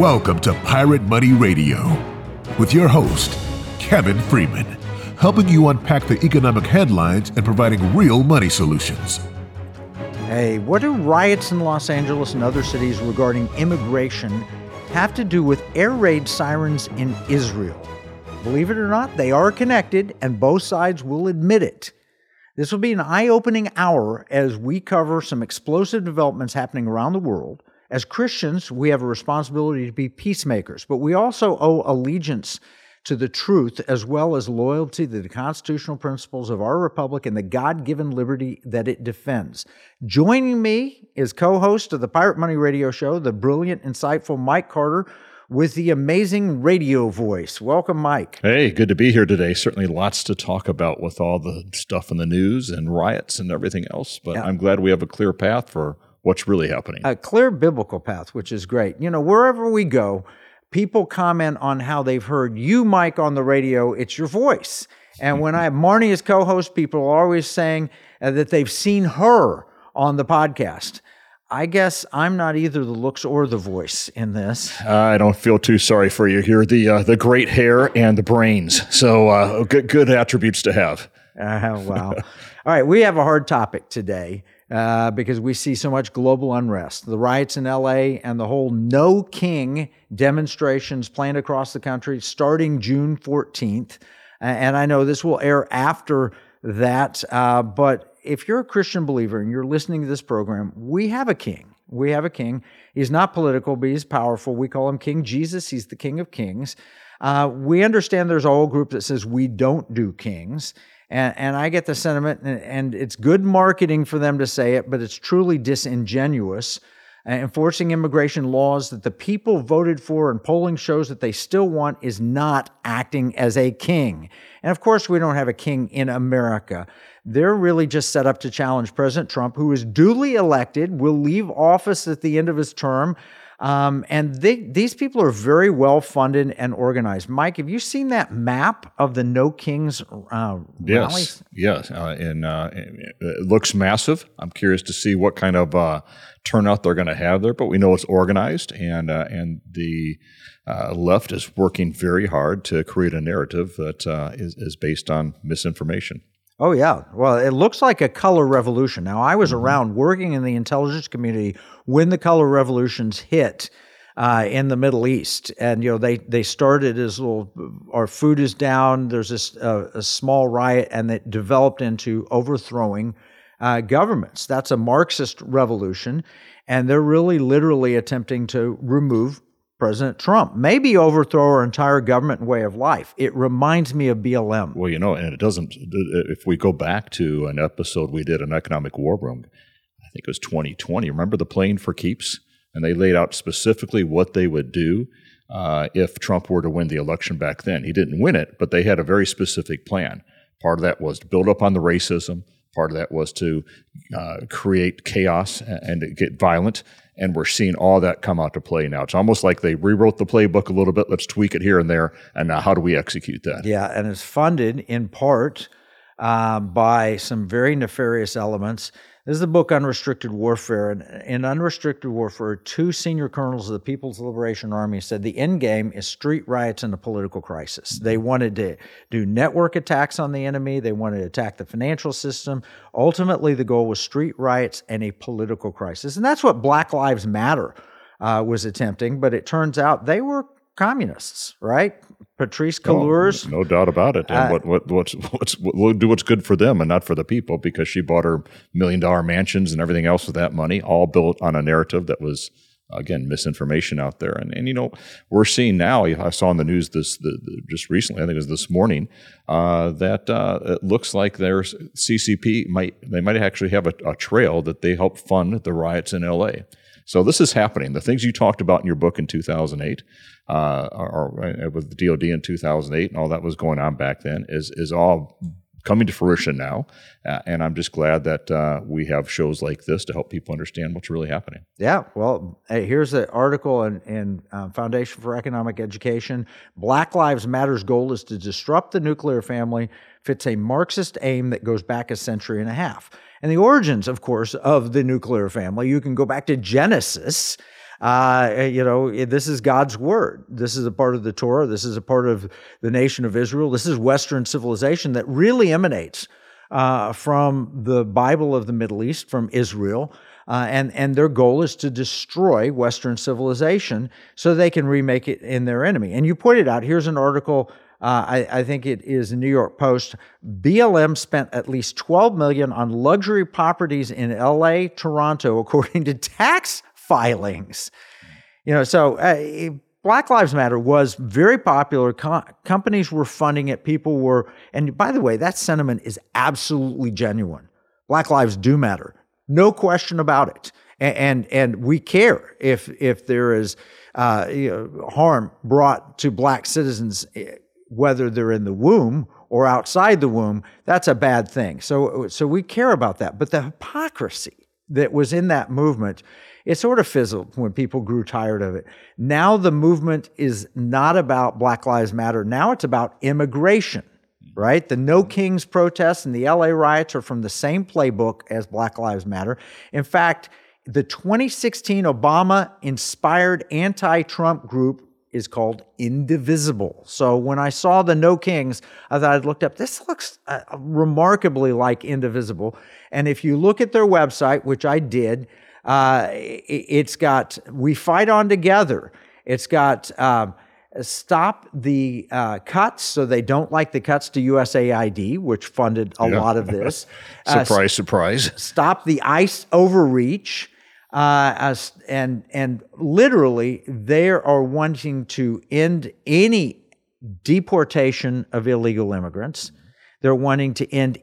Welcome to Pirate Money Radio with your host, Kevin Freeman, helping you unpack the economic headlines and providing real money solutions. Hey, what do riots in Los Angeles and other cities regarding immigration have to do with air raid sirens in Israel? Believe it or not, they are connected, and both sides will admit it. This will be an eye-opening hour as we cover some explosive developments happening around the world. As Christians, we have a responsibility to be peacemakers, but we also owe allegiance to the truth as well as loyalty to the constitutional principles of our republic and the God-given liberty that it defends. Joining me is co-host of the Pirate Money Radio Show, the brilliant, insightful Mike Carter, with the amazing radio voice. Welcome, Mike. Hey, good to be here today. Certainly lots to talk about with all the stuff in the news and riots and everything else, but I'm glad we have a clear path for what's really happening. A clear biblical path, which is great. You know, wherever we go, people comment on how they've heard you, Mike, on the radio. It's your voice. And when I have Marnie as co-host, people are always saying that they've seen her on the podcast. I guess I'm not either the looks or the voice in this. I don't feel too sorry for you here. The great hair and the brains. So good attributes to have. Wow. All right, we have a hard topic today. Because we see so much global unrest. The riots in L.A. and the whole No King demonstrations planned across the country starting June 14th. And I know this will air after that, but if you're a Christian believer and you're listening to this program, we have a king. We have a king. He's not political, but he's powerful. We call him King Jesus. He's the King of Kings. We understand there's a whole group that says we don't do kings. And I get the sentiment, and it's good marketing for them to say it, but it's truly disingenuous. Enforcing immigration laws that the people voted for and polling shows that they still want is not acting as a king. And of course, we don't have a king in America. They're really just set up to challenge President Trump, who is duly elected, will leave office at the end of his term. And these people are very well funded and organized. Mike, have you seen that map of the No Kings rallies? Yes. And it looks massive. I'm curious to see what kind of turnout they're going to have there, but we know it's organized, and the left is working very hard to create a narrative that is based on misinformation. Oh, yeah. Well, it looks like a color revolution. Now, I was around working in the intelligence community when the color revolutions hit in the Middle East. And, you know, they started as our food is down, there's this a small riot, and it developed into overthrowing governments. That's a Marxist revolution. And they're really literally attempting to remove President Trump, maybe overthrow our entire government and way of life. It reminds me of BLM. Well, you know, and it doesn't, if we go back to an episode we did on Economic War Room, I think it was 2020, remember the Playing for Keeps? And they laid out specifically what they would do if Trump were to win the election back then. He didn't win it, but they had a very specific plan. Part of that was to build up on the racism. Part of that was to create chaos and get violent. And we're seeing all that come out to play now. It's almost like they rewrote the playbook a little bit. Let's tweak it here and there. And now how do we execute that? Yeah, and it's funded in part by some very nefarious elements. This is the book Unrestricted Warfare. And in Unrestricted Warfare, two senior colonels of the People's Liberation Army said the end game is street riots and a political crisis. They wanted to do network attacks on the enemy. They wanted to attack the financial system. Ultimately, the goal was street riots and a political crisis. And that's what Black Lives Matter was attempting. But it turns out they were communists, right? Patrisse Cullors. No doubt about it. And we'll do what's good for them and not for the people, because she bought her $1 million mansions and everything else with that money, all built on a narrative that was, again, misinformation out there. And you know, we're seeing now, I saw in the news just recently, I think it was this morning, that it looks like their CCP might actually have a trail that they help fund the riots in L.A. So this is happening. The things you talked about in your book in 2008, or with the DOD in 2008 and all that was going on back then is all coming to fruition now. And I'm just glad that we have shows like this to help people understand what's really happening. Yeah, well, here's an article in Foundation for Economic Education. Black Lives Matter's goal is to disrupt the nuclear family, fits a Marxist aim that goes back a century and a half. And the origins, of course, of the nuclear family, you can go back to Genesis. This is God's word. This is a part of the Torah. This is a part of the nation of Israel. This is Western civilization that really emanates from the Bible of the Middle East, from Israel. And their goal is to destroy Western civilization so they can remake it in their enemy. And you pointed out, here's an article, I think it is the New York Post. BLM spent at least $12 million on luxury properties in LA, Toronto, according to tax filings. Black Lives Matter was very popular. Companies were funding it. People were, and by the way, that sentiment is absolutely genuine. Black lives do matter. No question about it. And we care if there is harm brought to black citizens, whether they're in the womb or outside the womb. That's a bad thing. So we care about that. But the hypocrisy that was in that movement, it sort of fizzled when people grew tired of it. Now the movement is not about Black Lives Matter. Now it's about immigration. Right? The No Kings protests and the LA riots are from the same playbook as Black Lives Matter. In fact, the 2016 Obama-inspired anti-Trump group is called Indivisible. So when I saw the No Kings, I thought I'd looked up, this looks remarkably like Indivisible. And if you look at their website, which I did, it's got We Fight On Together. It's got stop the cuts, so they don't like the cuts to USAID, which funded a lot of this. Surprise. Stop the ICE overreach. And literally, they are wanting to end any deportation of illegal immigrants. They're wanting to end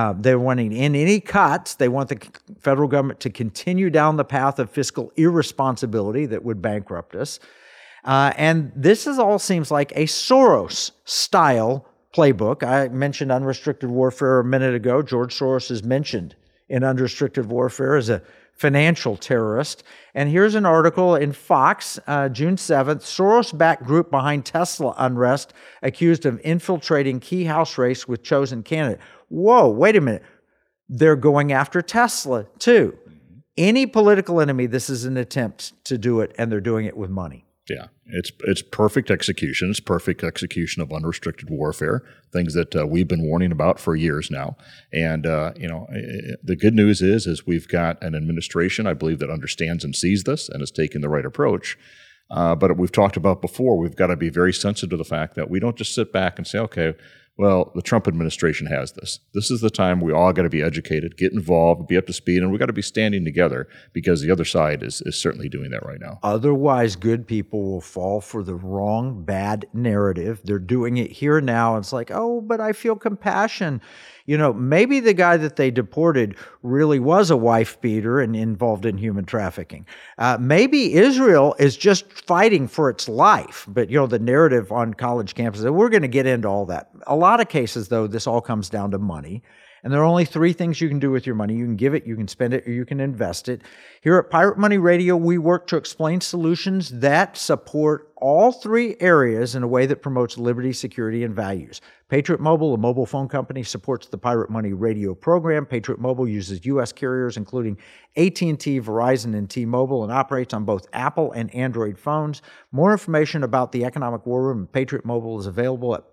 any cuts. They want the federal government to continue down the path of fiscal irresponsibility that would bankrupt us. And this all seems like a Soros-style playbook. I mentioned unrestricted warfare a minute ago. George Soros is mentioned in unrestricted warfare as a financial terrorist. And here's an article in Fox, June 7th, Soros-backed group behind Tesla unrest accused of infiltrating key House race with chosen candidate. Whoa, wait a minute. They're going after Tesla, too. Any political enemy, this is an attempt to do it, and they're doing it with money. Yeah, it's perfect execution. It's perfect execution of unrestricted warfare, things that we've been warning about for years now. And the good news is we've got an administration, I believe, that understands and sees this and is taking the right approach. But we've talked about before, we've got to be very sensitive to the fact that we don't just sit back and say, okay, well, the Trump administration has this. This is the time we all got to be educated, get involved, be up to speed, and we got to be standing together because the other side is certainly doing that right now. Otherwise, good people will fall for the wrong, bad narrative. They're doing it here now. And it's like, oh, but I feel compassion. Maybe the guy that they deported really was a wife beater and involved in human trafficking. Maybe Israel is just fighting for its life. But, the narrative on college campuses, we're going to get into all that. A lot of cases, though, this all comes down to money. And there are only three things you can do with your money. You can give it, you can spend it, or you can invest it. Here at Pirate Money Radio, we work to explain solutions that support all three areas in a way that promotes liberty, security, and values. Patriot Mobile, a mobile phone company, supports the Pirate Money Radio program. Patriot Mobile uses U.S. carriers, including AT&T, Verizon, and T-Mobile, and operates on both Apple and Android phones. More information about the Economic War Room and Patriot Mobile is available at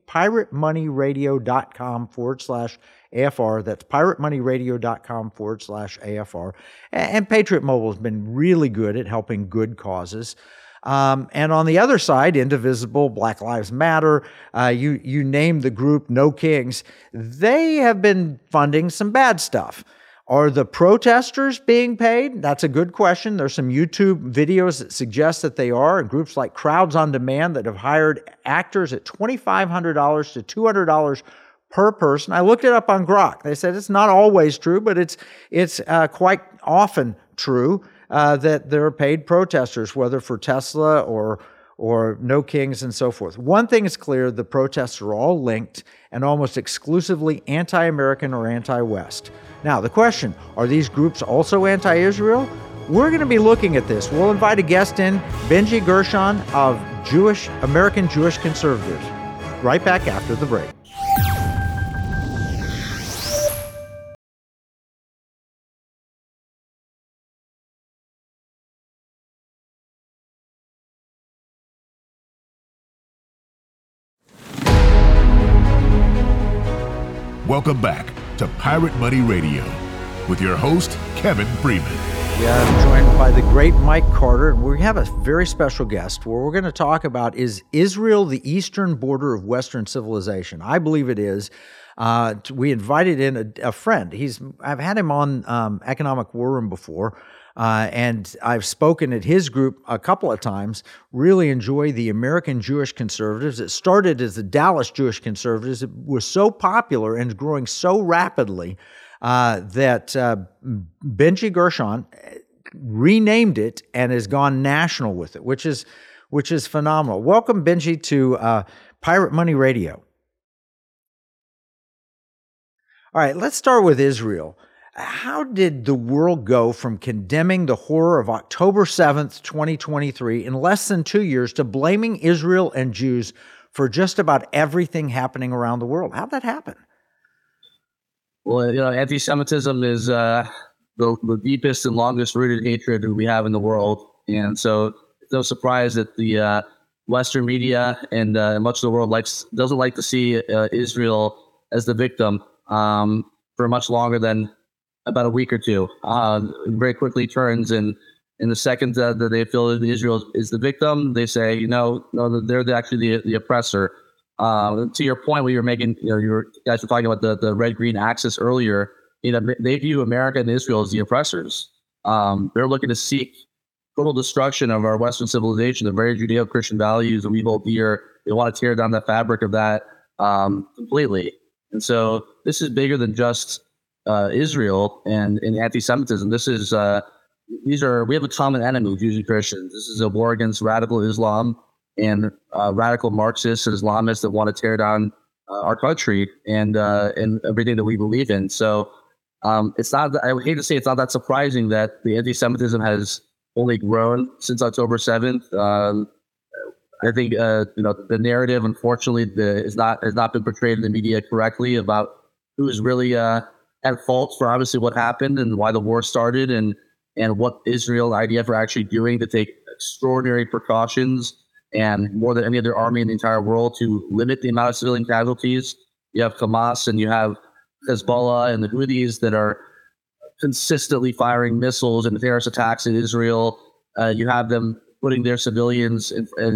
piratemoneyradio.com/AFR. That's piratemoneyradio.com/AFR. And Patriot Mobile has been really good at helping good causes. And on the other side, Indivisible, Black Lives Matter, you name the group, No Kings, they have been funding some bad stuff. Are the protesters being paid? That's a good question. There's some YouTube videos that suggest that they are, and groups like Crowds on Demand that have hired actors at $2,500 to $200 per person. I looked it up on Grok. They said it's not always true, but it's quite often true that there are paid protesters, whether for Tesla or No Kings and so forth. One thing is clear, the protests are all linked and almost exclusively anti-American or anti-West. Now, the question, are these groups also anti-Israel? We're going to be looking at this. We'll invite a guest in, Benji Gershon of American Jewish Conservatives. Right back after the break. Welcome back to Pirate Money Radio with your host, Kevin Freeman. Yeah, I'm joined by the great Mike Carter, and we have a very special guest where we're going to talk about, is Israel the eastern border of Western civilization? I believe it is. We invited in a friend. I've had him on Economic War Room before, and I've spoken at his group a couple of times. Really enjoy the American Jewish Conservatives. It started as the Dallas Jewish Conservatives. It was so popular and growing so rapidly that Benji Gershon renamed it and has gone national with it, which is phenomenal. Welcome, Benji, to Pirate Money Radio. All right, let's start with Israel. How did the world go from condemning the horror of October 7th, 2023, in less than 2 years, to blaming Israel and Jews for just about everything happening around the world? How'd that happen? Well, anti-Semitism is the deepest and longest-rooted hatred we have in the world. And so it's no surprise that the Western media and much of the world doesn't like to see Israel as the victim for much longer than about a week or two. It very quickly turns, and in the second that they feel that Israel is the victim, they say, no, they're actually the oppressor. To your point, where you're making, you guys were talking about the red-green axis earlier. They view America and Israel as the oppressors. They're looking to seek total destruction of our Western civilization, the very Judeo-Christian values that we hold dear. They want to tear down the fabric of that completely. And so this is bigger than just Israel and anti-Semitism. This is we have a common enemy, Jews and Christians. This is a war against radical Islam and radical Marxists and Islamists that want to tear down our country and everything that we believe in. So it's not. I would hate to say it's not that surprising that the anti-Semitism has only grown since October 7th. I think the narrative, unfortunately, has not been portrayed in the media correctly about who's really at fault for obviously what happened and why the war started, and what Israel and IDF are actually doing to take extraordinary precautions and more than any other army in the entire world to limit the amount of civilian casualties. You have Hamas and you have Hezbollah and the Houthis that are consistently firing missiles and terrorist attacks in Israel. You have them putting their civilians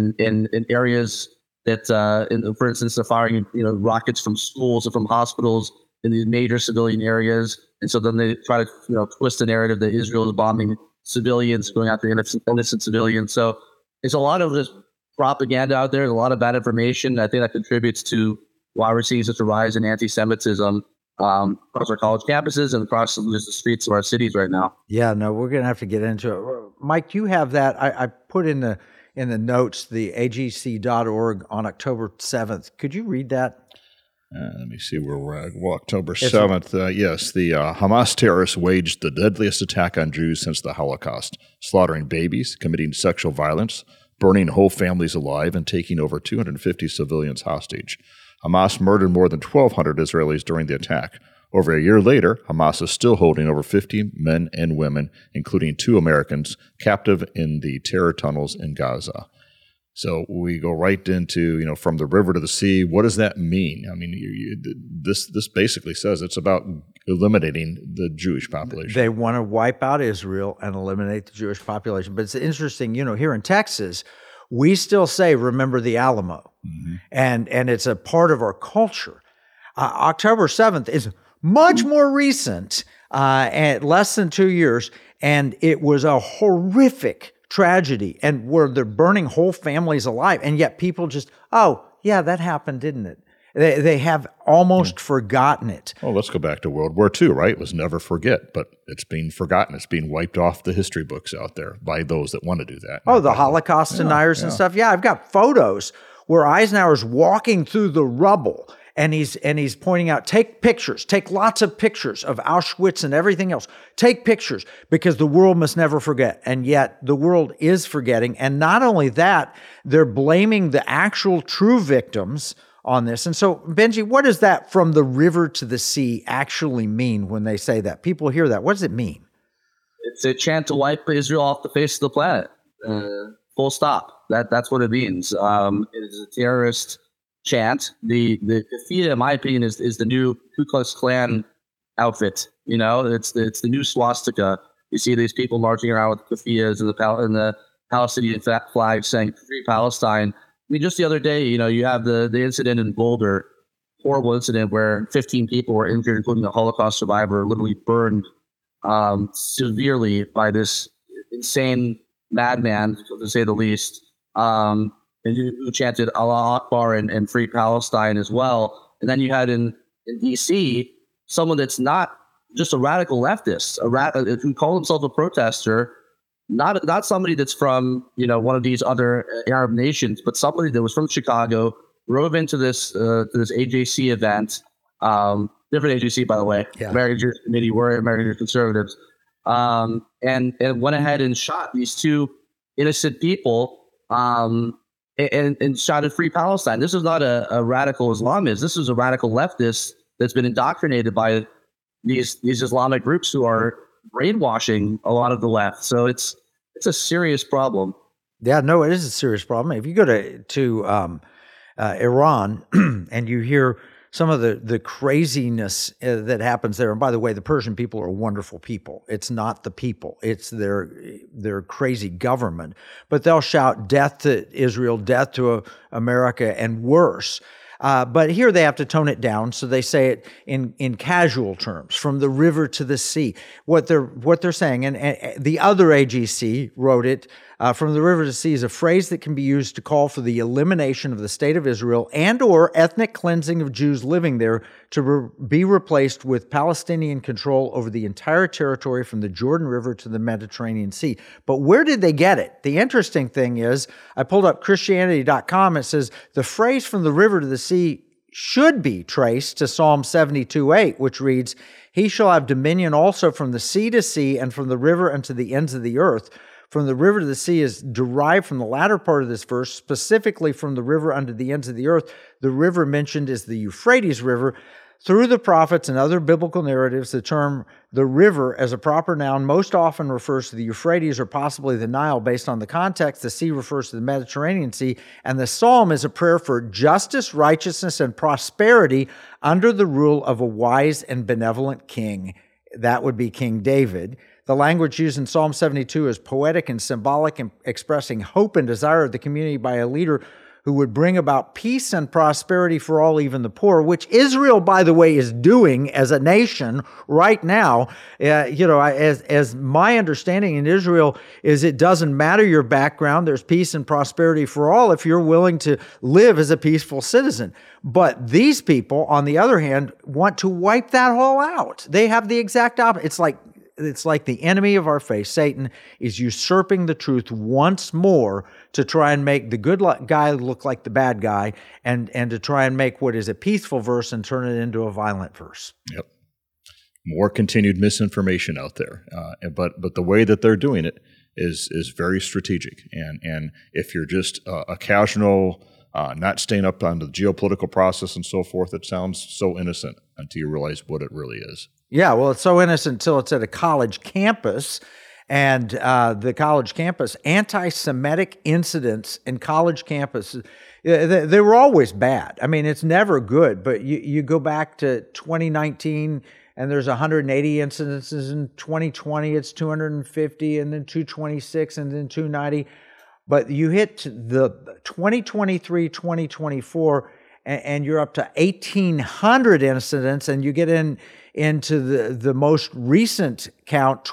in areas that, for instance, they're firing rockets from schools and from hospitals in these major civilian areas. And so then they try to twist the narrative that Israel is bombing civilians, going after innocent civilians. So there's a lot of this propaganda out there, a lot of bad information. I think that contributes to why we're seeing such a rise in anti-Semitism across our college campuses and across the streets of our cities right now. Yeah, no, we're going to have to get into it. Mike, you have that. I put in the notes the agc.org on October 7th. Could you read that? Let me see where we're at. Well, October 7th, yes, the Hamas terrorists waged the deadliest attack on Jews since the Holocaust, slaughtering babies, committing sexual violence, burning whole families alive, and taking over 250 civilians hostage. Hamas murdered more than 1,200 Israelis during the attack. Over a year later, Hamas is still holding over 50 men and women, including 2 Americans, captive in the terror tunnels in Gaza. So we go right into, from the river to the sea. What does that mean? I mean, this basically says it's about eliminating the Jewish population. They want to wipe out Israel and eliminate the Jewish population. But it's interesting, here in Texas, we still say, remember the Alamo. Mm-hmm. And it's a part of our culture. October 7th is much more recent, at less than 2 years, and it was a horrific tragedy, and where they're burning whole families alive, and yet people just, oh, yeah, that happened, didn't it? They have almost forgotten it. Oh, let's go back to World War II, right? Let's never forget, but it's being forgotten. It's being wiped off the history books out there by those that want to do that. Oh, the Holocaust deniers and stuff. Yeah, I've got photos where Eisenhower's walking through the rubble, and he's pointing out, take pictures, take lots of pictures of Auschwitz and everything else. Take pictures, because the world must never forget. And yet the world is forgetting. And not only that, they're blaming the actual true victims on this. And so, Benji, what does that from the river to the sea actually mean when they say that? People hear that. What does it mean? It's a chant to wipe Israel off the face of the planet. Full stop. That's what it means. It is a terrorist chant. The keffiyeh, in my opinion, is the new Ku Klux Klan outfit. You know, it's the new swastika. You see these people marching around with keffiyehs and the Palestinian flag saying "Free Palestine." I mean, just the other day, you know, you have the incident in Boulder, horrible incident where 15 people were injured, including a Holocaust survivor, literally burned severely by this insane madman, to say the least, and who chanted Allah Akbar and Free Palestine as well. And then you had in D.C. someone that's not just a radical leftist, who called himself a protester, not somebody that's from, you know, one of these other Arab nations, but somebody that was from Chicago, drove into this AJC event, different AJC, by the way, American Jewish Committee, we're American Jewish Conservatives, and went ahead and shot these two innocent people, and shot at Free Palestine. This is not a radical Islamist. This is a radical leftist that's been indoctrinated by these Islamic groups who are brainwashing a lot of the left. So it's a serious problem. Yeah, no, it is a serious problem. If you go to Iran and you hear some of the craziness that happens there, and by the way, the Persian people are wonderful people. It's not the people; it's their crazy government. But they'll shout "Death to Israel," "Death to America," and worse. But here they have to tone it down, so they say it in casual terms, from the river to the sea. What they're saying, and the other AJC wrote it, from the river to the sea is a phrase that can be used to call for the elimination of the state of Israel and/or ethnic cleansing of Jews living there to be replaced with Palestinian control over the entire territory from the Jordan River to the Mediterranean Sea. But where did they get it? The interesting thing is, I pulled up Christianity.com. It says the phrase "from the river to the sea" should be traced to Psalm 72:8, which reads, "He shall have dominion also from the sea to sea and from the river unto the ends of the earth." From the river to the sea is derived from the latter part of this verse, specifically from the river unto the ends of the earth. The river mentioned is the Euphrates River. Through the prophets and other biblical narratives, the term "the river" as a proper noun most often refers to the Euphrates or possibly the Nile. Based on the context, the sea refers to the Mediterranean Sea, and the psalm is a prayer for justice, righteousness, and prosperity under the rule of a wise and benevolent king. That would be King David. The language used in Psalm 72 is poetic and symbolic, and expressing hope and desire of the community by a leader who would bring about peace and prosperity for all, even the poor, which Israel, by the way, is doing as a nation right now. As my understanding in Israel is, it doesn't matter your background. There's peace and prosperity for all if you're willing to live as a peaceful citizen. But these people, on the other hand, want to wipe that all out. They have the exact opposite. It's like the enemy of our faith, Satan, is usurping the truth once more to try and make the good guy look like the bad guy, and to try and make what is a peaceful verse and turn it into a violent verse. Yep. More continued misinformation out there. But the way that they're doing it is very strategic. And if you're just a casual, not staying up on the geopolitical process and so forth, it sounds so innocent until you realize what it really is. Yeah, well, it's so innocent until it's at a college campus, and the college campus, anti-Semitic incidents in college campuses, they were always bad. I mean, it's never good, but you go back to 2019, and there's 180 incidences. In 2020, it's 250, and then 226, and then 290. But you hit the 2023, 2024, and you're up to 1,800 incidents, and you get into the most recent count,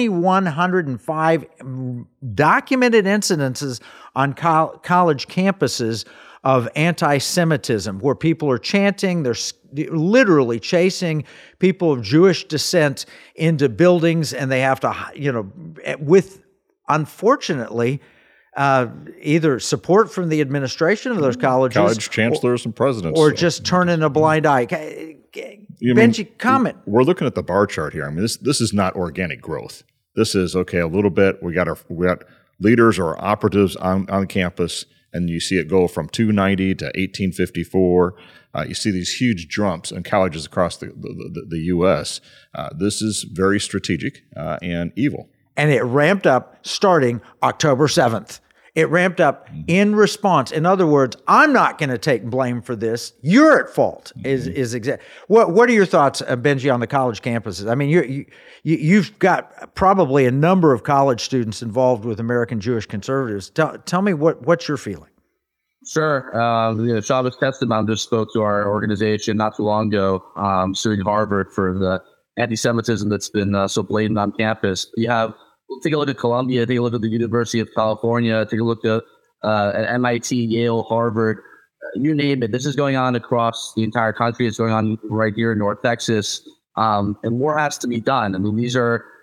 2,105 documented incidences on college campuses of anti-Semitism, where people are chanting, they're literally chasing people of Jewish descent into buildings, and they have to, with, unfortunately, either support from the administration of those colleges, college chancellors and presidents, or just turning a blind eye. Benji, comment. We're looking at the bar chart here. I mean, this is not organic growth. This is, okay, a little bit. We got leaders or operatives on campus, and you see it go from 290 to 1854. You see these huge jumps in colleges across the U.S. This is very strategic and evil. And it ramped up starting October 7th. It ramped up in response. In other words, I'm not going to take blame for this. You're at fault. What are your thoughts, Benji, on the college campuses? I mean, you've got probably a number of college students involved with American Jewish Conservatives. Tell me what's your feeling. Sure. Shabbos Kestenbaum just spoke to our organization not too long ago, suing Harvard for the anti-Semitism that's been so blatant on campus. Take a look at Columbia, take a look at the University of California, take a look at MIT, Yale, Harvard, you name it. This is going on across the entire country. It's going on right here in North Texas. And more has to be done. I mean, this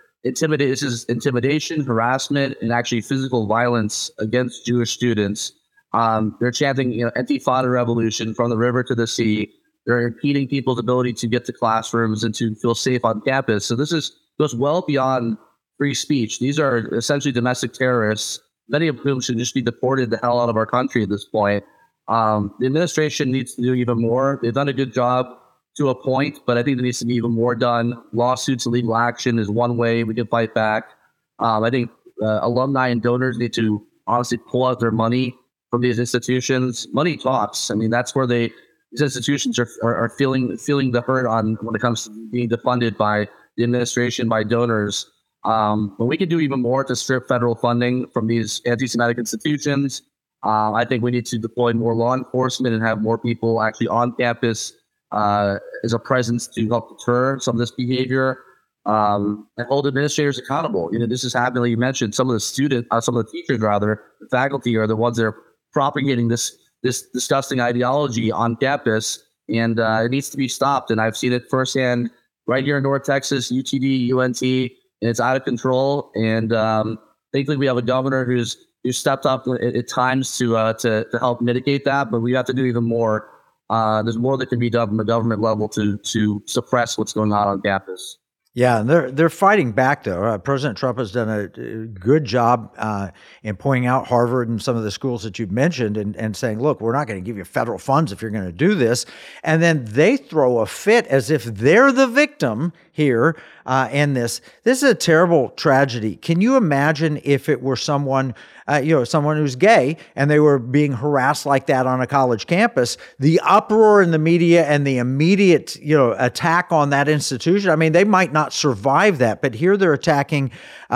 is intimidation, harassment, and actually physical violence against Jewish students. They're chanting, Intifada revolution from the river to the sea. They're impeding people's ability to get to classrooms and to feel safe on campus. So this goes well beyond free speech. These are essentially domestic terrorists, many of whom should just be deported the hell out of our country at this point. The administration needs to do even more. They've done a good job to a point, but I think there needs to be even more done. Lawsuits and legal action is one way we can fight back. I think alumni and donors need to honestly pull out their money from these institutions. Money talks. I mean, that's where these institutions are feeling the hurt on when it comes to being defunded by the administration, by donors. But we can do even more to strip federal funding from these anti-Semitic institutions. I think we need to deploy more law enforcement and have more people actually on campus as a presence to help deter some of this behavior, and hold administrators accountable. This is happening. Like you mentioned, some of the teachers, the faculty are the ones that are propagating this disgusting ideology on campus, and it needs to be stopped. And I've seen it firsthand right here in North Texas, UTD, UNT. And it's out of control. And thankfully, we have a governor who's stepped up at times to help mitigate that. But we have to do even more. There's more that can be done from the government level to suppress what's going on campus. Yeah, and they're fighting back, though. President Trump has done a good job in pointing out Harvard and some of the schools that you've mentioned and saying, look, we're not going to give you federal funds if you're going to do this. And then they throw a fit as if they're the victim here in this. This is a terrible tragedy. Can you imagine if it were someone who's gay and they were being harassed like that on a college campus, the uproar in the media and the immediate, attack on that institution? I mean, they might not survive that, but here they're attacking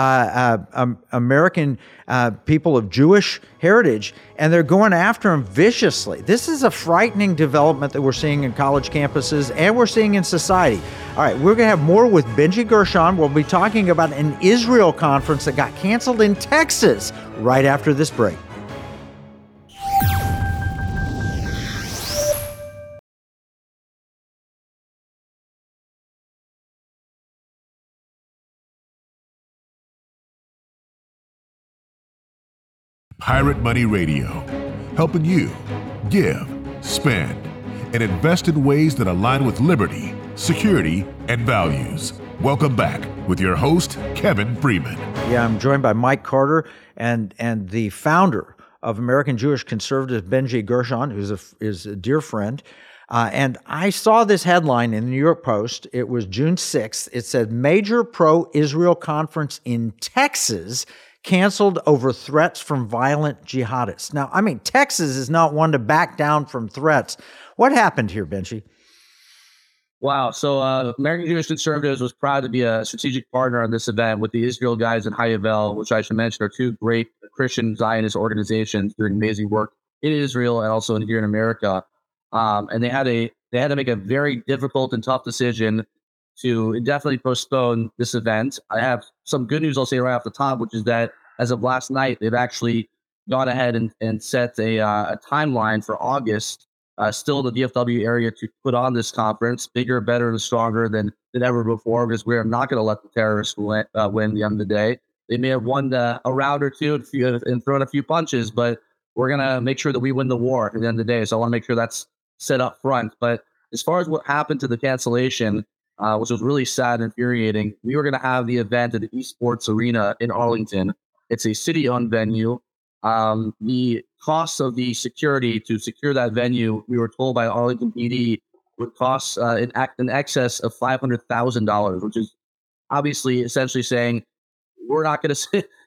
American people of Jewish heritage, and they're going after them viciously. This is a frightening development that we're seeing in college campuses and we're seeing in society. All right, we're going to have more with Benji Gershon. We'll be talking about an Israel conference that got canceled in Texas right after this break. Pirate Money Radio, helping you give, spend, and invest in ways that align with liberty, security, and values. Welcome back with your host, Kevin Freeman. Yeah, I'm joined by Mike Carter and the founder of American Jewish Conservatives, Benji Gershon, who's a dear friend. And I saw this headline in the New York Post. It was June 6th. It said, major pro-Israel conference in Texas canceled over threats from violent jihadists. Now, I mean, Texas is not one to back down from threats. What happened here, Benji? Wow. So American Jewish Conservatives was proud to be a strategic partner on this event with the Israel Guys and Hayavel, which I should mention are two great Christian Zionist organizations doing amazing work in Israel and also here in America. And they had to make a very difficult and tough decision to indefinitely postpone this event. I have some good news I'll say right off the top, which is that as of last night, they've actually gone ahead and set a timeline for August, still in the DFW area, to put on this conference, bigger, better, and stronger than ever before, because we're not going to let the terrorists win at the end of the day. They may have won a round or two and thrown a few punches, but we're going to make sure that we win the war at the end of the day. So I want to make sure that's set up front. But as far as what happened to the cancellation, which was really sad and infuriating, we were going to have the event at the Esports Arena in Arlington. It's a city-owned venue. The cost of the security to secure that venue, we were told by Arlington PD, would cost in excess of $500,000, which is obviously essentially saying we're not going to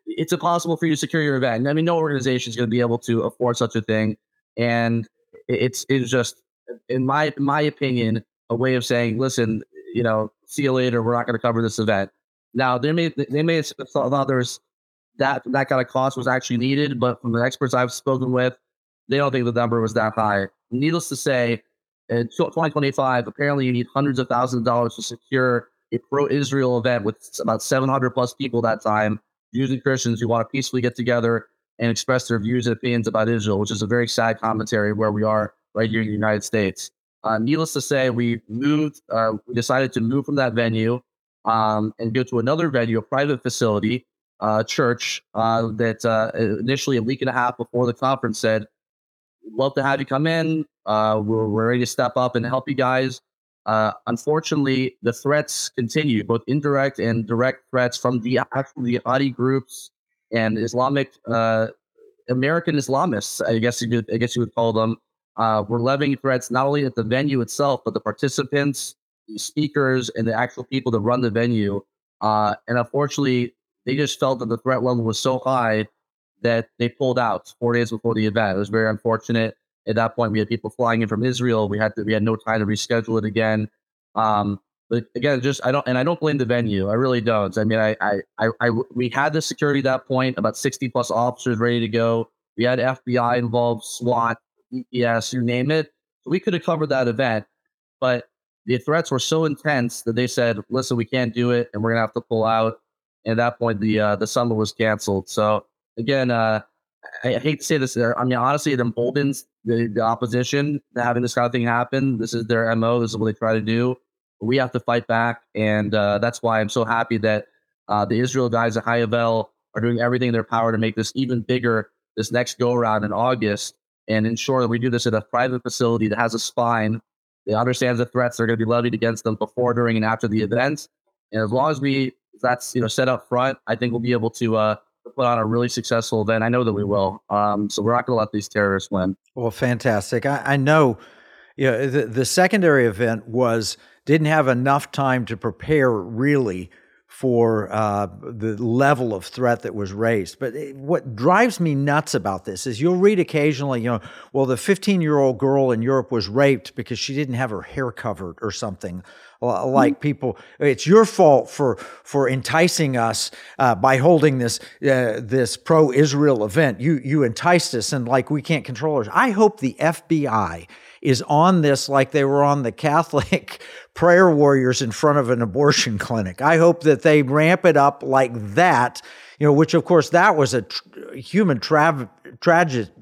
it's impossible for you to secure your event. I mean, no organization is going to be able to afford such a thing, and it's just, in my opinion, a way of saying, listen, see you later. We're not going to cover this event. Now they may have thought there's that kind of cost was actually needed, but from the experts I've spoken with, they don't think the number was that high. Needless to say, in 2025, apparently you need hundreds of thousands of dollars to secure a pro-Israel event with about 700 plus people that time, Jews and Christians who want to peacefully get together and express their views and opinions about Israel, which is a very sad commentary where we are right here in the United States. Needless to say, we decided to move from that venue and go to another venue, a private facility, church that initially a week and a half before the conference said, love to have you come in. We're ready to step up and help you guys. Unfortunately, the threats continue, both indirect and direct threats from the actual jihadi groups and Islamic American Islamists. I guess you would call them. We're levying threats not only at the venue itself, but the participants, the speakers, and the actual people that run the venue. And unfortunately, they just felt that the threat level was so high that they pulled out 4 days before the event. It was very unfortunate. At that point, we had people flying in from Israel. We had no time to reschedule it again. But again, I don't blame the venue. I really don't. I mean, we had the security at that point, about 60 plus officers ready to go. We had FBI involved, SWAT, EPS, you name it. So we could have covered that event, but the threats were so intense that they said, listen, we can't do it, and we're gonna have to pull out. And at that point, the summit was canceled. So again, I hate to say this. I mean, honestly, it emboldens the opposition to having this kind of thing happen. This is their MO. This is what they try to do. We have to fight back. And that's why I'm so happy that the Israel guys at Hayavel are doing everything in their power to make this even bigger this next go around in August and ensure that we do this at a private facility that has a spine, that understands the threats that are going to be levied against them before, during, and after the event. And as long as that's set up front, I think we'll be able to put on a really successful event. I know that we will. So we're not going to let these terrorists win. Well, fantastic. I know the secondary event didn't have enough time to prepare really for the level of threat that was raised. But what drives me nuts about this is you'll read occasionally, the 15-year-old girl in Europe was raped because she didn't have her hair covered or something. Like people, it's your fault for enticing us by holding this pro-Israel event. You enticed us, and like we can't control ours. I hope the FBI is on this like they were on the Catholic prayer warriors in front of an abortion clinic. I hope that they ramp it up like that, which of course that was a human tragedy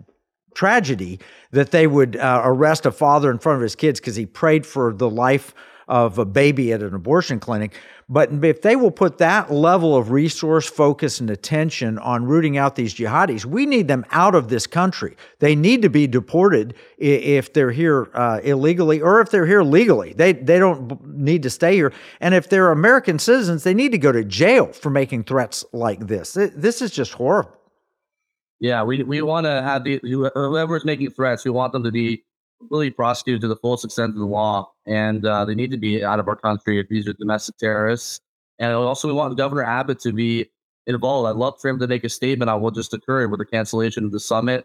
that they would arrest a father in front of his kids because he prayed for the life of a baby at an abortion clinic. But if they will put that level of resource, focus, and attention on rooting out these jihadis, we need them out of this country. They need to be deported if they're here illegally, or if they're here legally. They don't need to stay here. And if they're American citizens, they need to go to jail for making threats like this. This is just horrible. Yeah, we want to have whoever's making threats, we want them to be really prosecuted to the fullest extent of the law, and they need to be out of our country if these are domestic terrorists. And also, we want Governor Abbott to be involved. I'd love for him to make a statement on what just occurred with the cancellation of the summit.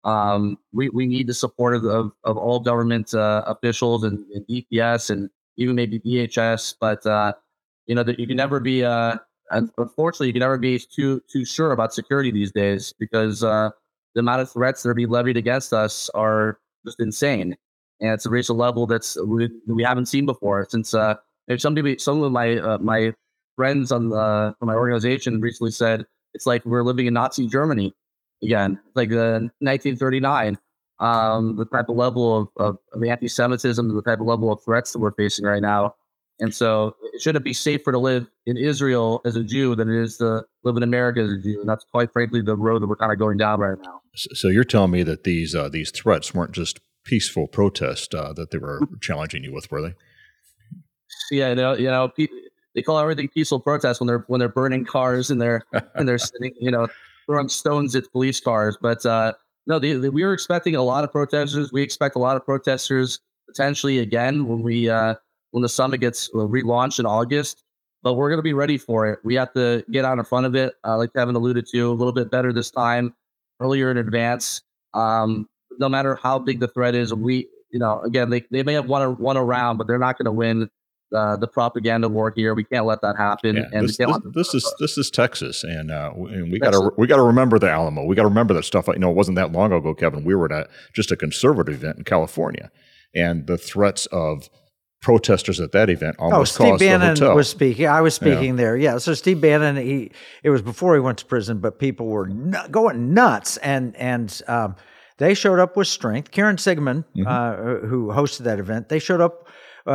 We need the support of all government officials and EPS and even maybe DHS. But you can never be. Unfortunately, you can never be too sure about security these days, because the amount of threats that are being levied against us are just insane, and it's reached a level we haven't seen before. Since some of my friends from my organization recently said it's like we're living in Nazi Germany again, like 1939. The type of level of anti-Semitism, the type of level of threats that we're facing right now. And so it shouldn't be safer to live in Israel as a Jew than it is to live in America as a Jew. And that's quite frankly the road that we're kind of going down right now. So you're telling me that these threats weren't just peaceful protests that they were challenging you with, were they? Yeah, they call everything peaceful protests when they're burning cars and they're sitting, throwing stones at police cars. But no, we were expecting a lot of protesters. We expect a lot of protesters potentially again when the summit gets relaunched in August. but we're going to be ready for it. We have to get out in front of it, like Kevin alluded to, a little bit better this time, earlier in advance. No matter how big the threat is, again, they may have won a round, but they're not going to win the propaganda war here. We can't let that happen. Yeah, and this is Texas, and we got to remember the Alamo. We got to remember that stuff. It wasn't that long ago, Kevin. We were at just a conservative event in California, and the threats of protesters at that event almost Steve caused the Bannon hotel. was speaking. I was speaking there. Yeah. So Steve Bannon, it was before he went to prison, but people were going nuts, and they showed up with strength. Karen Sigmund, who hosted that event, they showed up.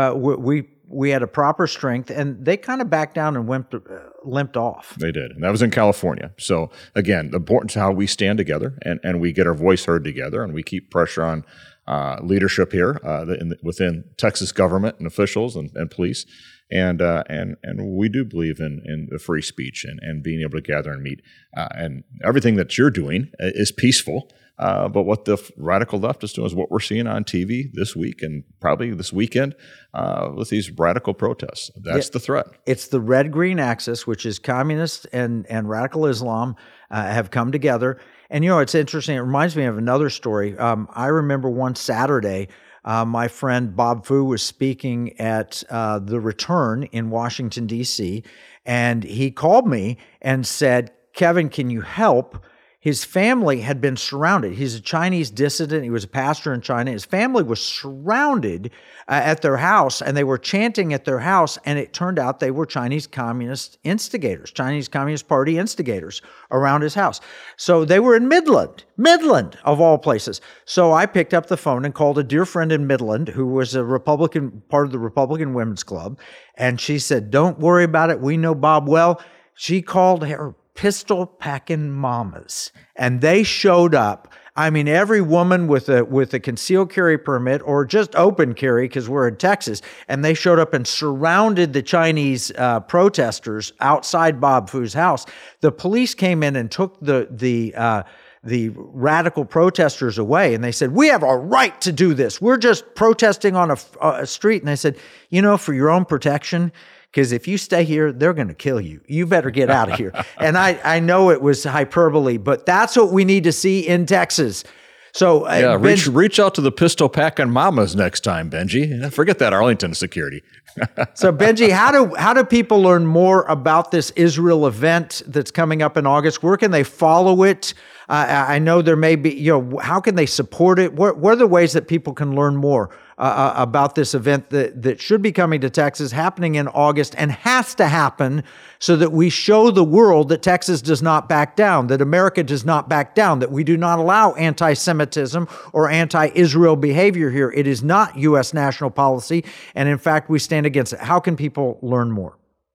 We had a proper strength, and they kind of backed down and limped off. They did, and that was in California. So again, the importance of how we stand together and we get our voice heard together, and we keep pressure on leadership here within Texas government and officials and police, and we do believe in the free speech and being able to gather and meet, and everything that you're doing is peaceful. But what the radical left is doing is what we're seeing on TV this week and probably this weekend with these radical protests. That's the threat. It's the red-green axis, which is communist and radical Islam have come together. And, it's interesting. It reminds me of another story. I remember one Saturday, my friend Bob Fu was speaking at The Return in Washington, D.C., and he called me and said, "Kevin, can you help?" His family had been surrounded. He's a Chinese dissident. He was a pastor in China. His family was surrounded at their house, and they were chanting at their house, and it turned out they were Chinese Communist instigators, Chinese Communist Party instigators around his house. So they were in Midland of all places. So I picked up the phone and called a dear friend in Midland who was a Republican, part of the Republican Women's Club, and she said, "Don't worry about it. We know Bob well." She called her pistol-packing mamas, and they showed up. I mean, every woman with a concealed carry permit or just open carry, because we're in Texas, and they showed up and surrounded the Chinese protesters outside Bob Fu's house. The police came in and took the radical protesters away, and they said, "We have a right to do this. We're just protesting on a street." And they said, "For your own protection, because if you stay here, they're going to kill you. You better get out of here." And I know it was hyperbole, but that's what we need to see in Texas. So reach out to the pistol packing mamas next time, Benji. Forget that Arlington security. So Benji, how do people learn more about this Israel event that's coming up in August? Where can they follow it? I know there may be, how can they support it? What are the ways that people can learn more about this event that should be coming to Texas, happening in August, and has to happen so that we show the world that Texas does not back down, that America does not back down, that we do not allow anti-Semitism or anti-Israel behavior here. It is not U.S. national policy, and in fact, we stand against it. How can people learn more?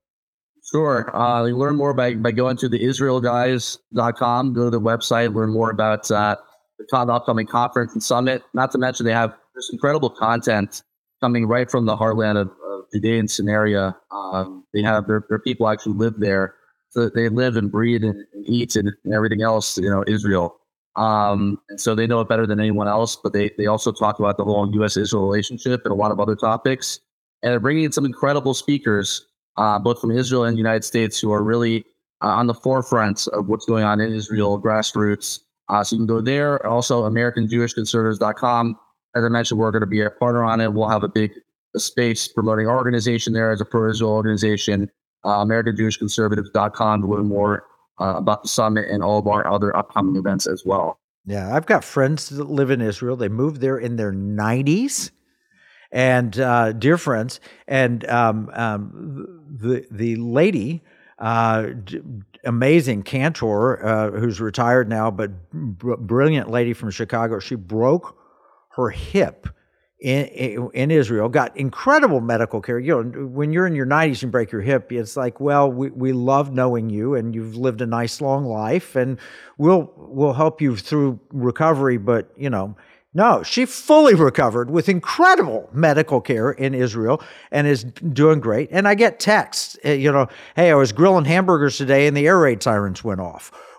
Sure. You learn more by going to theisraelguys.com, go to the website, learn more about the upcoming conference and summit. Not to mention they have this incredible content coming right from the heartland of Judea and Samaria. They have their people actually live there. So they live and breathe and eat and everything else, Israel. And so they know it better than anyone else, but they also talk about the whole U.S.-Israel relationship and a lot of other topics. And they're bringing in some incredible speakers, both from Israel and the United States, who are really on the forefront of what's going on in Israel, grassroots. So you can go there. Also, AmericanJewishConservatives.com. As I mentioned, we're going to be a partner on it. We'll have a big space promoting our organization there as a pro-Israel organization. AmericanJewishConservatives.com to learn more about the summit and all of our other upcoming events as well. Yeah, I've got friends that live in Israel. They moved there in their 90s. And dear friends, and the lady, amazing cantor, who's retired now, but brilliant lady from Chicago, she broke her hip in Israel, got incredible medical care. When you're in your 90s and break your hip, it's like, well, we love knowing you, and you've lived a nice long life, and we'll help you through recovery, but no, she fully recovered with incredible medical care in Israel and is doing great. And I get texts, hey, I was grilling hamburgers today and the air raid sirens went off.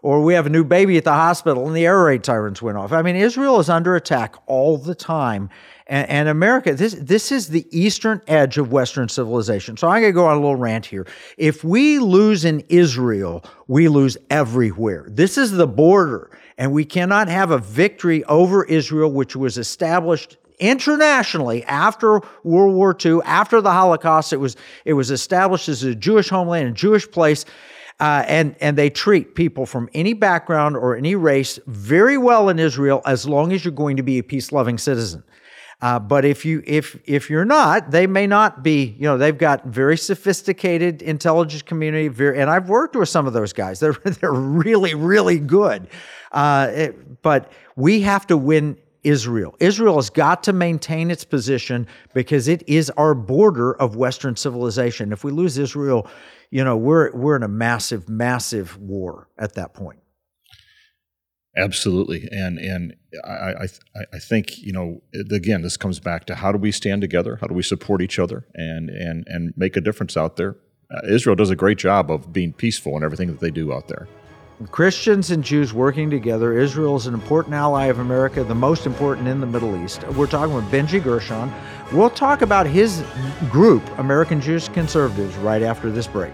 or we have a new baby at the hospital and the air raid sirens went off. I mean, Israel is under attack all the time. And America, this is the eastern edge of Western civilization. So I'm going to go on a little rant here. If we lose in Israel, we lose everywhere. This is the border, and we cannot have a victory over Israel, which was established internationally after World War II, after the Holocaust. It was established as a Jewish homeland, a Jewish place. And they treat people from any background or any race very well in Israel, as long as you're going to be a peace-loving citizen. But if you're not, they may not be. They've got very sophisticated intelligence community, and I've worked with some of those guys. They're really, really good. But we have to win Israel. Israel has got to maintain its position because it is our border of Western civilization. If we lose Israel, we're in a massive, massive war at that point. Absolutely, and I think again, this comes back to how do we stand together, how do we support each other, and make a difference out there. Israel does a great job of being peaceful in everything that they do out there. Christians and Jews working together. Israel is an important ally of America, the most important in the Middle East. We're talking with Benji Gershon. We'll talk about his group, American Jewish Conservatives, right after this break.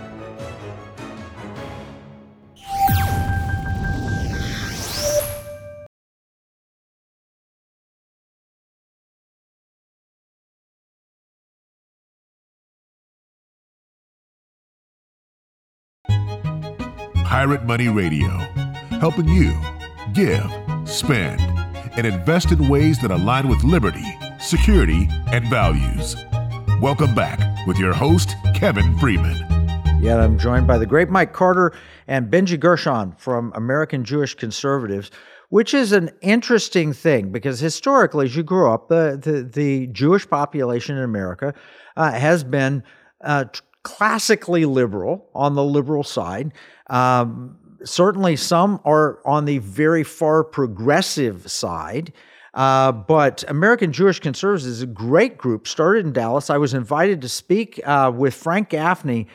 Pirate Money Radio, helping you give, spend, and invest in ways that align with liberty, security, and values. Welcome back with your host, Kevin Freeman. Yeah, I'm joined by the great Mike Carter and Benji Gershon from American Jewish Conservatives, which is an interesting thing because historically, as you grew up, the Jewish population in America has been classically liberal, on the liberal side. Certainly some are on the very far progressive side, but American Jewish Conservatives is a great group, started in Dallas. I was invited to speak with Frank Gaffney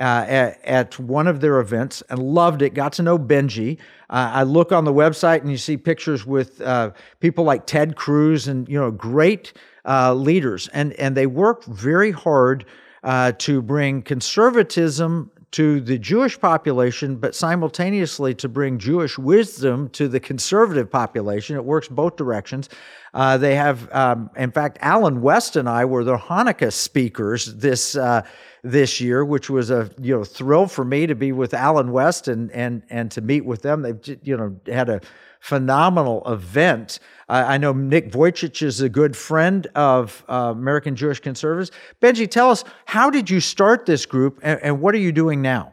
at one of their events and loved it, got to know Benji. I look on the website and you see pictures with people like Ted Cruz and great leaders, and they work very hard to bring conservatism to the Jewish population, but simultaneously to bring Jewish wisdom to the conservative population. It works both directions. They have, in fact, Alan West and I were the Hanukkah speakers this year, which was a thrill for me to be with Alan West and to meet with them. They've had a phenomenal event. I know Nick Vujicic is a good friend of American Jewish Conservatives. Benji, tell us, how did you start this group and what are you doing now?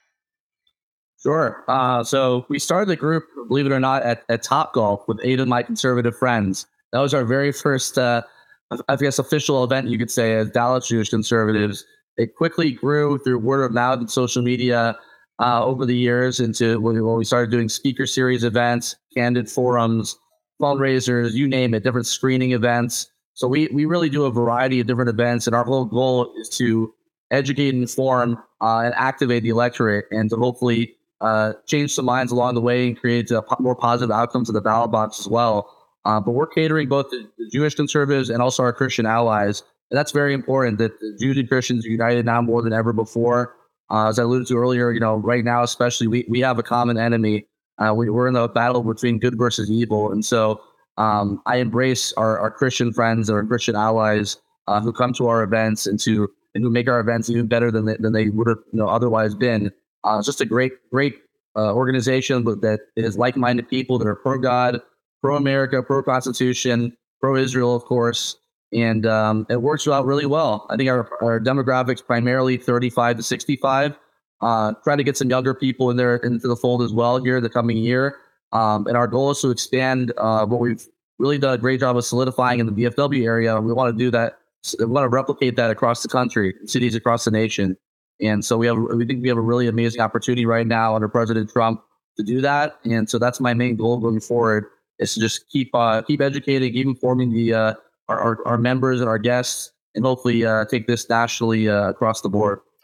Sure. So we started the group, believe it or not, at Topgolf with 8 of my conservative friends. That was our very first, official event, you could say, as Dallas Jewish Conservatives. It quickly grew through word of mouth and social media over the years into when we started doing speaker series events, candid forums, fundraisers, you name it, different screening events. So we really do a variety of different events, and our whole goal is to educate and inform and activate the electorate and to hopefully change some minds along the way and create more positive outcomes in the ballot box as well. But we're catering both the Jewish conservatives and also our Christian allies. And that's very important that the Jews and Christians are united now more than ever before. As I alluded to earlier, right now especially, we have a common enemy. We're in the battle between good versus evil. And so I embrace our Christian friends, our Christian allies who come to our events and who make our events even better than they would have otherwise been. It's just a great organization that is like-minded people that are pro-God, pro-America, pro-Constitution, pro-Israel, of course. And it works out really well. I think our demographics primarily 35 to 65. Try to get some younger people in there into the fold as well here the coming year. And our goal is to expand what we've really done a great job of solidifying in the DFW area. We want to do that. We want to replicate that across the country, cities across the nation. And so we think we have a really amazing opportunity right now under President Trump to do that. And so that's my main goal going forward, is to just keep educating, keep informing our members and our guests, and hopefully take this nationally across the board.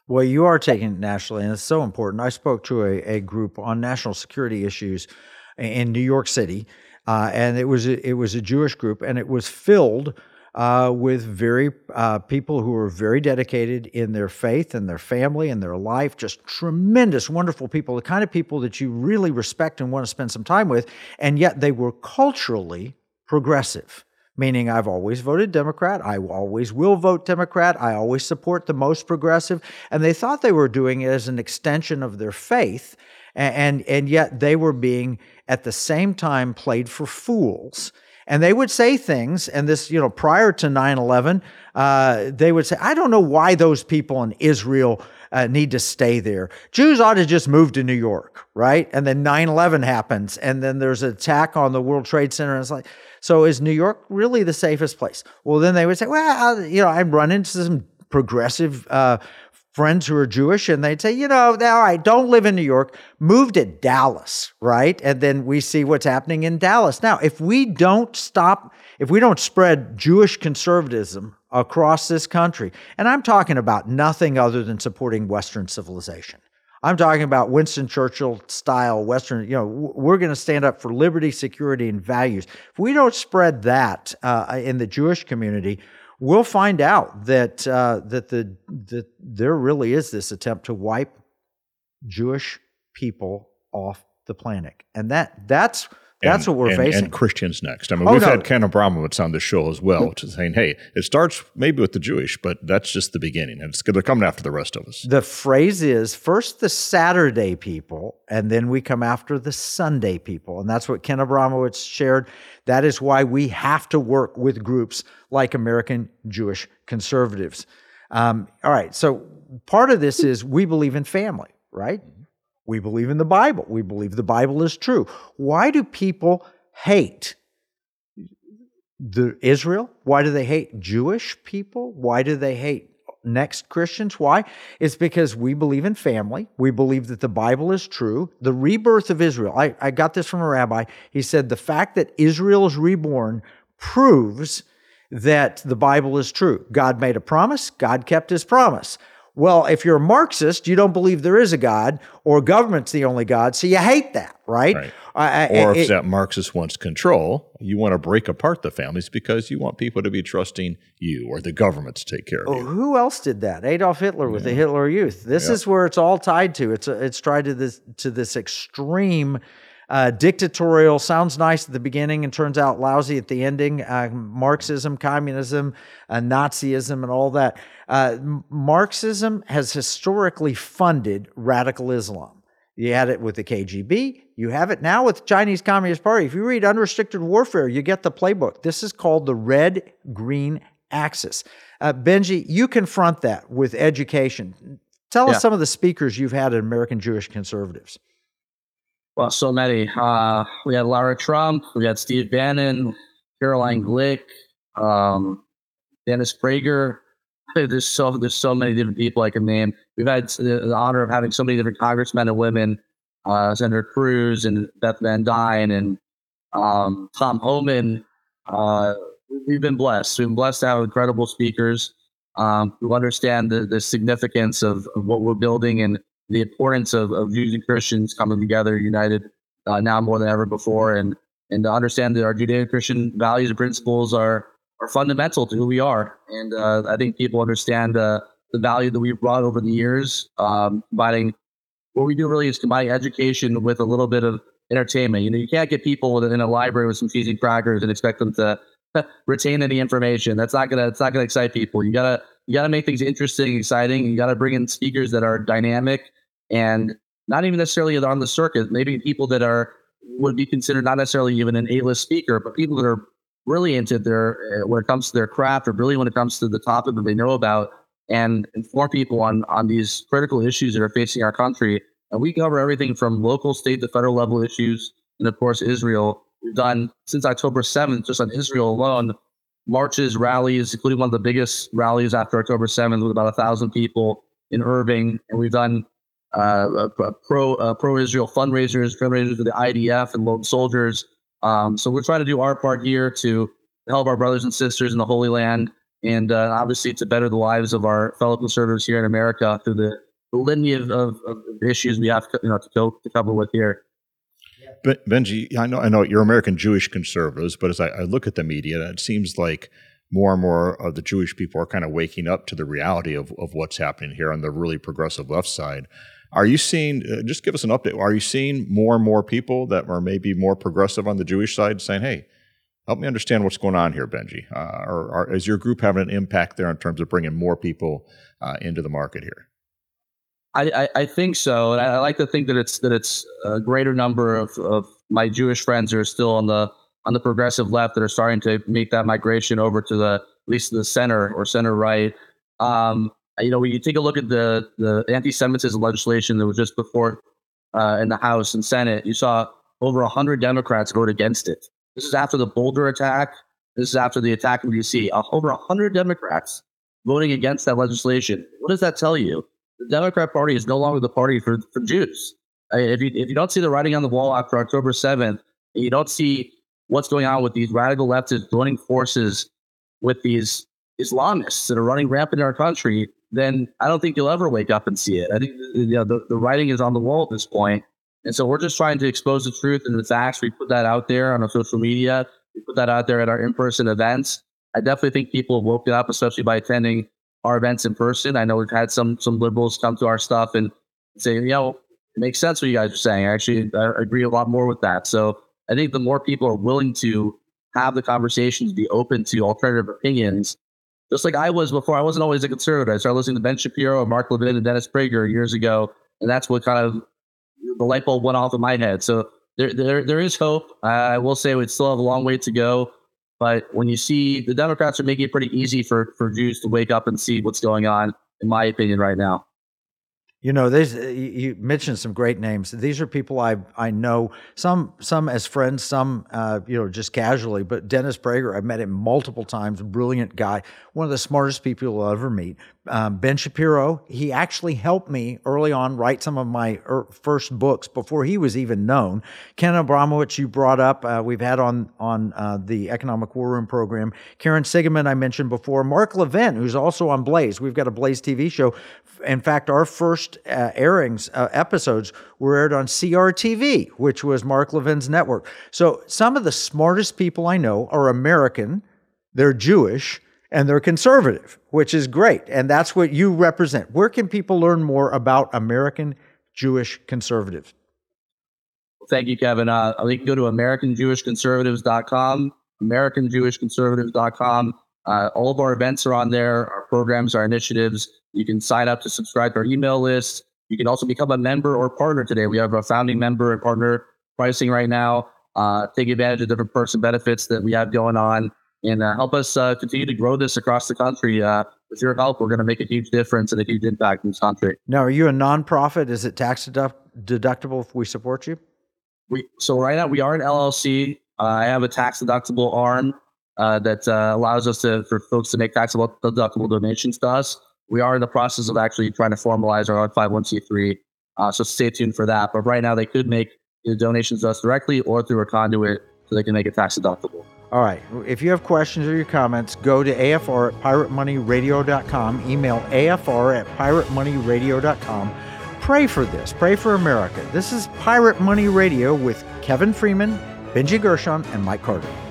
Well, you are taking it nationally, and it's so important. I spoke to a group on national security issues in New York City, and it was a Jewish group, and it was filled with very people who were very dedicated in their faith and their family and their life, just tremendous, wonderful people, the kind of people that you really respect and want to spend some time with, and yet they were culturally progressive. Meaning I've always voted Democrat, I always will vote Democrat, I always support the most progressive, and they thought they were doing it as an extension of their faith, and yet they were being, at the same time, played for fools. And they would say things, and this, prior to 9/11, they would say, I don't know why those people in Israel need to stay there. Jews ought to just move to New York, right? And then 9/11 happens, and then there's an attack on the World Trade Center, and it's like, so is New York really the safest place? Well, then they would say, well, I run into some progressive friends who are Jewish, and they'd say, all right, don't live in New York, move to Dallas, right? And then we see what's happening in Dallas. Now, if we don't spread Jewish conservatism across this country, and I'm talking about nothing other than supporting Western civilization. I'm talking about Winston Churchill style Western, we're going to stand up for liberty, security, and values. If we don't spread that in the Jewish community, we'll find out that that there really is this attempt to wipe Jewish people off the planet. And that's what we're facing. And Christians next. I mean, we've had Ken Abramowitz on the show as well, saying, hey, it starts maybe with the Jewish, but that's just the beginning. And they're coming after the rest of us. The phrase is first the Saturday people, and then we come after the Sunday people. And that's what Ken Abramowitz shared. That is why we have to work with groups like American Jewish Conservatives. All right, so part of this is we believe in family, right? We believe in the Bible. We believe the Bible is true. Why do people hate Israel? Why do they hate Jewish people? Why do they hate next Christians? Why? It's because we believe in family. We believe that the Bible is true. The rebirth of Israel, I got this from a rabbi. He said the fact that Israel is reborn proves that the Bible is true. God made a promise. God kept his promise. Well, if you're a Marxist, you don't believe there is a God or government's the only God, so you hate that, right? Or if that Marxist wants control, you want to break apart the families because you want people to be trusting you or the government to take care of you. Who else did that? Adolf Hitler with the Hitler Youth. This is where it's all tied to. It's tied to this extreme dictatorial, sounds nice at the beginning and turns out lousy at the ending, Marxism, communism, Nazism, and all that. Marxism has historically funded radical Islam. You had it with the KGB. You have it now with the Chinese Communist Party. If you read Unrestricted Warfare, you get the playbook. This is called the red-green axis. Benji, you confront that with education. Tell us some of the speakers you've had at American Jewish Conservatives. Well, so many. We had Lara Trump, we had Steve Bannon, Caroline Glick, Dennis Prager. There's so many different people I can name. We've had the honor of having so many different congressmen and women, Senator Cruz and Beth Van Dyne and Tom Homan. We've been blessed. We've been blessed to have incredible speakers who understand the significance of what we're building and the importance of Jews and Christians coming together, united now more than ever before, and to understand that our Judeo-Christian values and principles are fundamental to who we are. And I think people understand the value that we've brought over the years, combining what we do really is combining education with a little bit of entertainment. You can't get people in a library with some cheesy crackers and expect them to retain any information. It's not gonna excite people. You gotta make things interesting, exciting. You gotta bring in speakers that are dynamic and not even necessarily on the circuit. Maybe people that would be considered not necessarily even an A-list speaker, but people that are really into when it comes to their craft, or really when it comes to the topic that they know about, and inform people on these critical issues that are facing our country. And we cover everything from local, state, to federal level issues, and of course Israel. We've done since October 7th, just on Israel alone, marches, rallies, including one of the biggest rallies after October 7th with about 1,000 people in Irving. And we've done pro-Israel fundraisers for the IDF and lone soldiers. So we're trying to do our part here to help our brothers and sisters in the Holy Land. and obviously to better the lives of our fellow conservatives here in America through the litany of issues we have to cover with here. But Benji, I know you're American Jewish conservatives, but as I look at the media, it seems like more and more of the Jewish people are kind of waking up to the reality of what's happening here on the really progressive left side. Are you seeing, just give us an update, are you seeing more and more people that are maybe more progressive on the Jewish side saying, hey, help me understand what's going on here, Benji? Or is your group having an impact there in terms of bringing more people into the market here? I think so, and I like to think that it's a greater number of my Jewish friends are still on the progressive left that are starting to make that migration over to at least the center or center right. When you take a look at the anti-Semitism legislation that was just before in the House and Senate, you saw over 100 Democrats vote against it. This is after the Boulder attack. This is after the attack in D.C. Over 100 Democrats voting against that legislation. What does that tell you? The Democrat Party is no longer the party for Jews. If you don't see the writing on the wall after October 7th, and you don't see what's going on with these radical leftists joining forces with these Islamists that are running rampant in our country, then I don't think you'll ever wake up and see it. I think the writing is on the wall at this point. And so we're just trying to expose the truth and the facts. We put that out there on our social media. We put that out there at our in-person events. I definitely think people have woken up, especially by attending our events in person. I know we've had some liberals come to our stuff and say, it makes sense what you guys are saying. I agree a lot more with that. So I think the more people are willing to have the conversations, be open to alternative opinions, just like I was before. I wasn't always a conservative. I started listening to Ben Shapiro, Mark Levin, and Dennis Prager years ago, and that's what kind of the light bulb went off in my head. So there is hope. I will say we still have a long way to go. But when you see the Democrats are making it pretty easy for Jews to wake up and see what's going on, in my opinion, right now. You mentioned some great names. These are people I know, some as friends, some just casually. But Dennis Prager, I've met him multiple times. Brilliant guy, one of the smartest people you'll ever meet. Ben Shapiro, he actually helped me early on write some of my first books before he was even known. Ken Abramowitz, you brought up, we've had on the Economic War Room program. Karen Sigeman, I mentioned before. Mark Levin, who's also on Blaze. We've got a Blaze TV show. In fact, our first episodes were aired on CRTV, which was Mark Levin's network. So some of the smartest people I know are American, they're Jewish, and they're conservative, which is great. And that's what you represent. Where can people learn more about American Jewish conservatives? Thank you, Kevin. You can go to AmericanJewishConservatives.com, AmericanJewishConservatives.com. All of our events are on there, our programs, our initiatives. You can sign up to subscribe to our email list. You can also become a member or partner today. We have a founding member and partner pricing right now. Take advantage of different perks and benefits that we have going on, and help us continue to grow this across the country. With your help, we're going to make a huge difference and a huge impact in this country. Now, are you a nonprofit? Is it tax deductible if we support you? So right now we are an LLC. I have a tax deductible arm that allows us for folks to make tax deductible donations to us. We are in the process of actually trying to formalize our 501c3. So stay tuned for that. But right now they could make either donations to us directly or through a conduit so they can make it tax deductible. All right. If you have questions or your comments, go to afr@piratemoneyradio.com. Email afr@piratemoneyradio.com. Pray for this. Pray for America. This is Pirate Money Radio with Kevin Freeman, Benji Gershon, and Mike Carter.